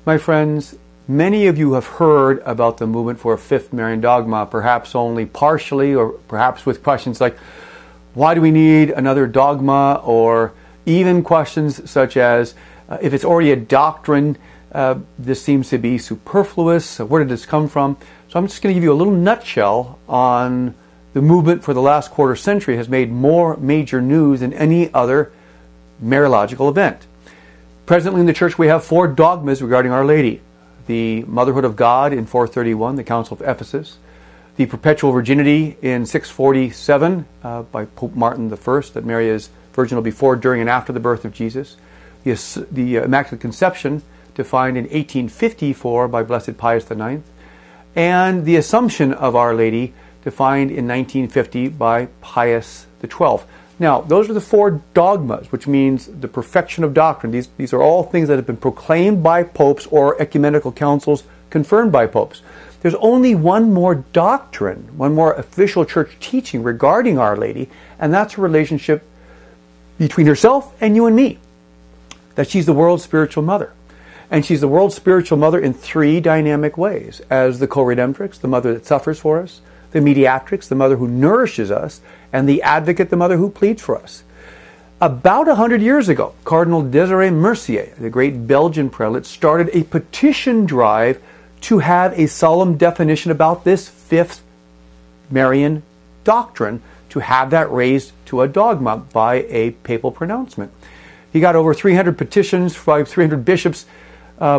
My friends, many of you have heard about the movement for a fifth Marian dogma, perhaps only partially, or perhaps with questions like, why do we need another dogma? Or even questions such as, if it's already a doctrine, this seems to be superfluous. Where did this come from? So I'm just going to give you a little nutshell on the movement for the last quarter century has made more major news than any other Mariological event. Presently in the Church we have 4 dogmas regarding Our Lady. The Motherhood of God in 431, the Council of Ephesus. The Perpetual Virginity in 647 by Pope Martin I, that Mary is virginal before, during, and after the birth of Jesus. The Immaculate Conception, defined in 1854 by Blessed Pius IX. And the Assumption of Our Lady, defined in 1950 by Pius XII. Now, those are the 4 dogmas, which means the perfection of doctrine. These are all things that have been proclaimed by popes or ecumenical councils confirmed by popes. There's only one more doctrine, one more official church teaching regarding Our Lady, and that's a relationship between herself and you and me. That she's the world's spiritual mother. And she's the world's spiritual mother in 3 dynamic ways. As the co-redemptrix, the mother that suffers for us, the mediatrix, the mother who nourishes us, and the advocate, the mother who pleads for us. About 100 years ago, Cardinal Désiré Mercier, the great Belgian prelate, started a petition drive to have a solemn definition about this 5th Marian doctrine, to have that raised to a dogma by a papal pronouncement. He got over 300 petitions by 300 bishops by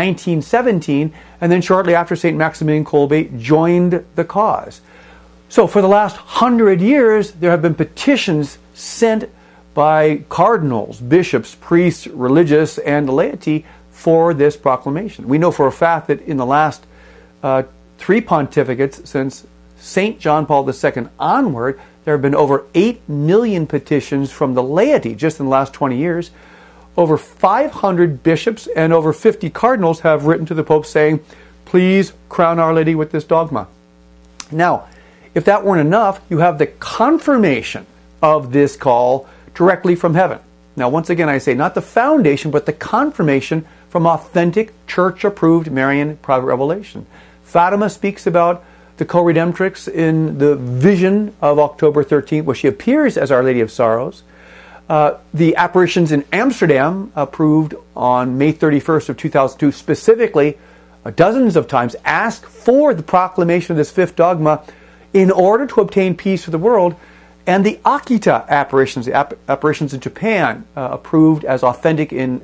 1917, and then shortly after, St. Maximilian Kolbe joined the cause. So for the last 100 years, there have been petitions sent by cardinals, bishops, priests, religious, and laity for this proclamation. We know for a fact that in the last 3 pontificates, since St. John Paul II onward, there have been over 8 million petitions from the laity just in the last 20 years. Over 500 bishops and over 50 cardinals have written to the Pope saying, please crown Our Lady with this dogma. Now, if that weren't enough, you have the confirmation of this call directly from heaven. Now, once again, I say not the foundation, but the confirmation from authentic, church-approved Marian private revelation. Fatima speaks about the co-redemptrix in the vision of October 13th, where she appears as Our Lady of Sorrows. The apparitions in Amsterdam, approved on May 31st of 2002, specifically dozens of times ask for the proclamation of this 5th dogma in order to obtain peace for the world. And the Akita apparitions, the apparitions in Japan, approved as authentic in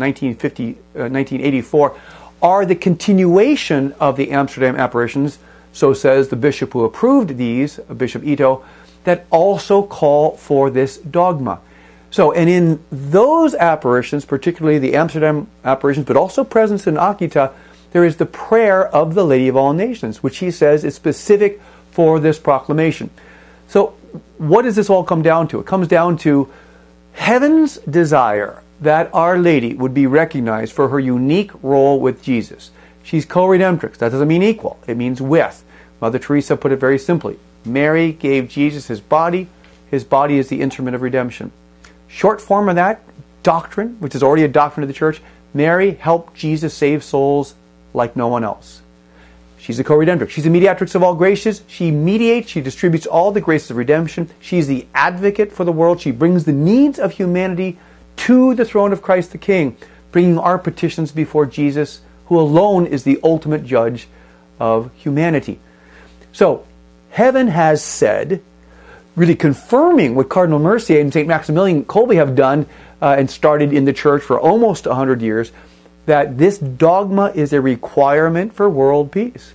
1984, are the continuation of the Amsterdam apparitions, so says the bishop who approved these, Bishop Ito, that also call for this dogma. So, and in those apparitions, particularly the Amsterdam apparitions, but also present in Akita, there is the prayer of the Lady of all Nations, which he says is specific for this proclamation. So, what does this all come down to? It comes down to heaven's desire that Our Lady would be recognized for her unique role with Jesus. She's co-redemptrix. That doesn't mean equal. It means with. Mother Teresa put it very simply. Mary gave Jesus his body. His body is the instrument of redemption. Short form of that doctrine, which is already a doctrine of the Church, Mary helped Jesus save souls like no one else. She's a co-redemptrix. She's a mediatrix of all graces. She mediates. She distributes all the graces of redemption. She's the advocate for the world. She brings the needs of humanity to the throne of Christ the King, bringing our petitions before Jesus, who alone is the ultimate judge of humanity. So, heaven has said, really confirming what Cardinal Mercier and St. Maximilian Kolbe have done and started in the Church for almost 100 years, that this dogma is a requirement for world peace.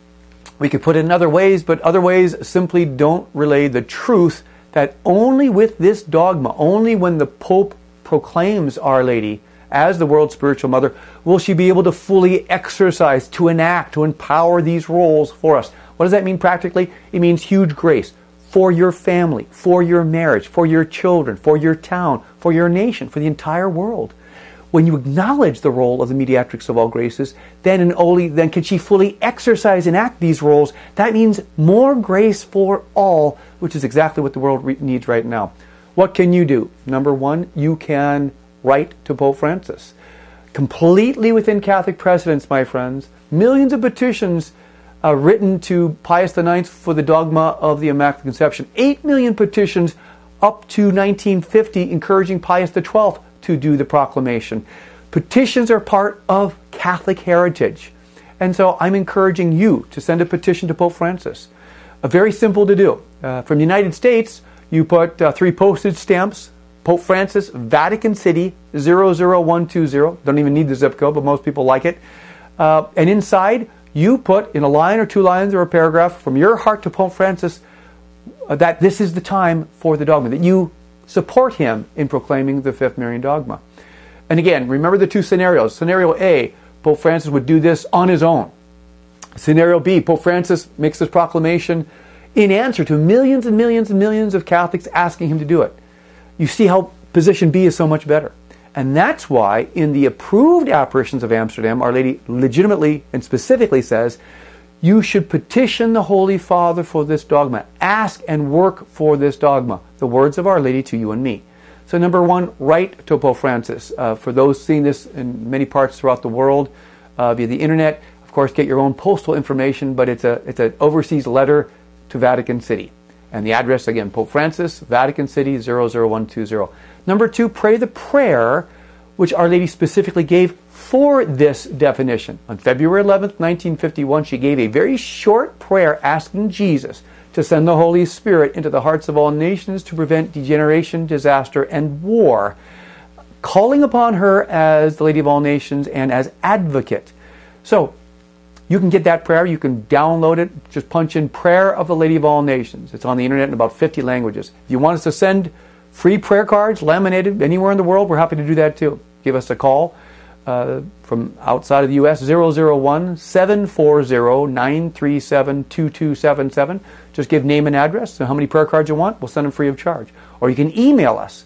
We could put it in other ways, but other ways simply don't relay the truth that only with this dogma, only when the Pope proclaims Our Lady as the world's spiritual mother, will she be able to fully exercise, to enact, to empower these roles for us. What does that mean practically? It means huge grace for your family, for your marriage, for your children, for your town, for your nation, for the entire world. When you acknowledge the role of the mediatrix of all graces, then and only then can she fully exercise and act these roles. That means more grace for all, which is exactly what the world needs right now. What can you do? Number one, you can write to Pope Francis. completely within Catholic precedents, my friends. Millions of petitions written to Pius IX for the dogma of the Immaculate Conception. 8 million petitions up to 1950 encouraging Pius XII to do the proclamation. Petitions are part of Catholic heritage. And so I'm encouraging you to send a petition to Pope Francis. Very simple to do. From the United States, you put 3 postage stamps, Pope Francis, Vatican City, 00120. Don't even need the zip code, but most people like it. And inside, you put in a line or 2 lines or a paragraph from your heart to Pope Francis that this is the time for the dogma, that you support him in proclaiming the Fifth Marian dogma. And again, remember the 2 scenarios. Scenario A, Pope Francis would do this on his own. Scenario B, Pope Francis makes this proclamation in answer to millions and millions and millions of Catholics asking him to do it. You see how position B is so much better. And that's why in the approved apparitions of Amsterdam, Our Lady legitimately and specifically says, you should petition the Holy Father for this dogma. Ask and work for this dogma. The words of Our Lady to you and me. So number 1, write to Pope Francis. For those seeing this in many parts throughout the world via the internet, of course, get your own postal information, but it's an overseas letter to Vatican City. And the address, again, Pope Francis, Vatican City, 00120. Number 2, pray the prayer which Our Lady specifically gave for this definition. On February 11th, 1951, she gave a very short prayer asking Jesus to send the Holy Spirit into the hearts of all nations to prevent degeneration, disaster, and war, calling upon her as the Lady of all nations and as advocate. So, you can get that prayer. You can download it. Just punch in Prayer of the Lady of all Nations. It's on the internet in about 50 languages. If you want us to send free prayer cards, laminated, anywhere in the world, we're happy to do that too. Give us a call from outside of the U.S., 001-740-937-2277. Just give name and address and how many prayer cards you want. We'll send them free of charge. Or you can email us,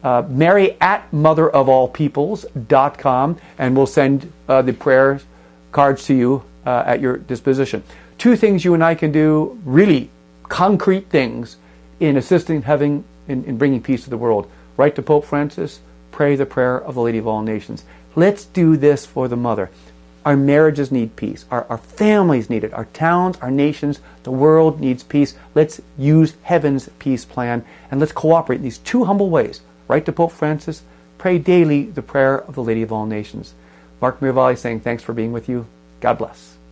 mary@motherofallpeoples.com, and we'll send the prayer cards to you at your disposition. 2 things you and I can do, really concrete things in assisting heaven in bringing peace to the world. Write to Pope Francis, pray the prayer of the Lady of all nations. Let's do this for the Mother. Our marriages need peace. Our families need it. Our towns, our nations, the world needs peace. Let's use heaven's peace plan, and let's cooperate in these 2 humble ways. Write to Pope Francis, pray daily the prayer of the Lady of all nations. Mark Miravalle saying thanks for being with you. God bless.